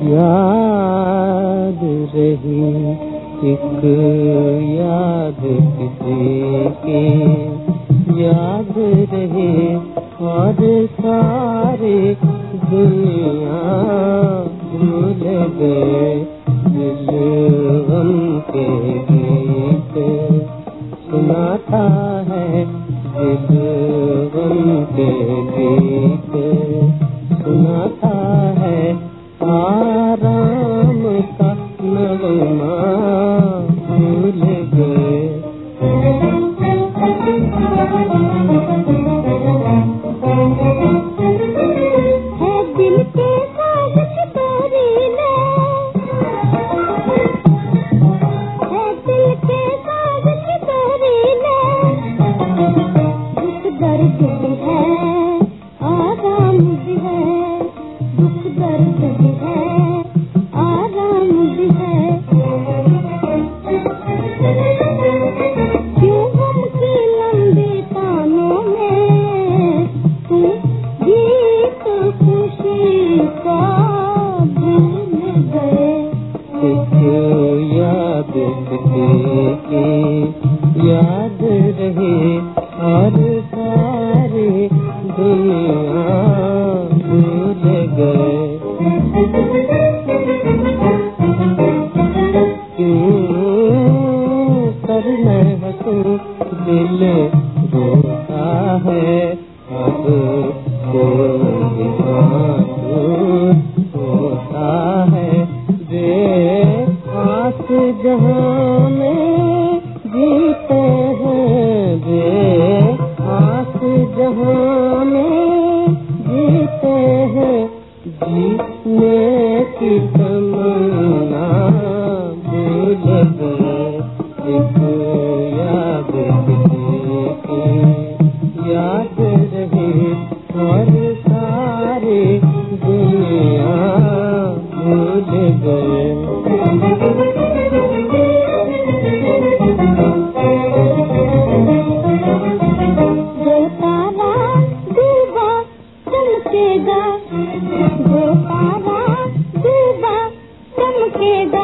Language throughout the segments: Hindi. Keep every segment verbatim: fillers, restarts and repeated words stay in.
याद रही एक याद किसी की, याद रहे और सारी दुनिया भूल गए। दिल गम के गीत सुनाता है, दिल गम के गीत सुनाता है। आराम का नगमा भूल गए। है दिल के कागज तोरी ने, है दिल के कागज तोरी ने। दुख दर्द भी है, आराम भी है। दुख दर्द भी है, आराम भी है। क्यों गम की लंबी तानों में तू गीत खुशी का भूल गए। एक याद किसी की, याद रहे और सारी दुनिया भूल गए। कर मैं हंसूं दिल रोता है, अब कोई आंसू होता है। जे आस जहां में जीते हैं, जे आस जहां में जीते हैं। जीने की तमन्ना भूल गए। एक याद किसी की, याद रहे और सारी दुनिया भूल गए। जो तारा डूबा चमकेगा, जो तारा डूबा चमकेगा।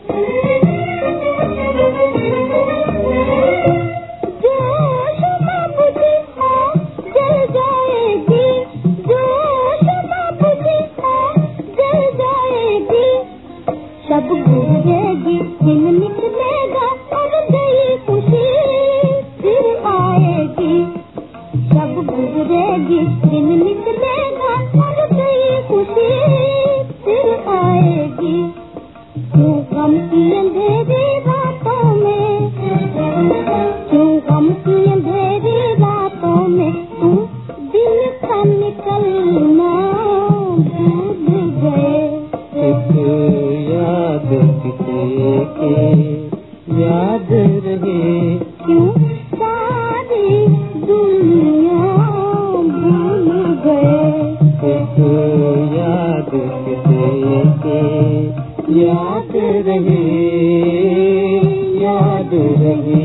जो शमा बुझी है जल जाएगी, जो शमा बुझी है जल जाएगी। सब गुजरेगी दिन निकलेगा और गई खुशी फिर आएगी। सब गुजरेगी दिन निकलेगा और गई खुशी फिर आएगी। क्यों गम की अंधेरी रातों में, क्यों गम की अंधेरी रातों में तू दिल का निकलना भूल गए। एक याद किसी की, याद रहे क्यों सारी दुनिया भूल गए। एक याद किसी की, याद रहे, याद रहे।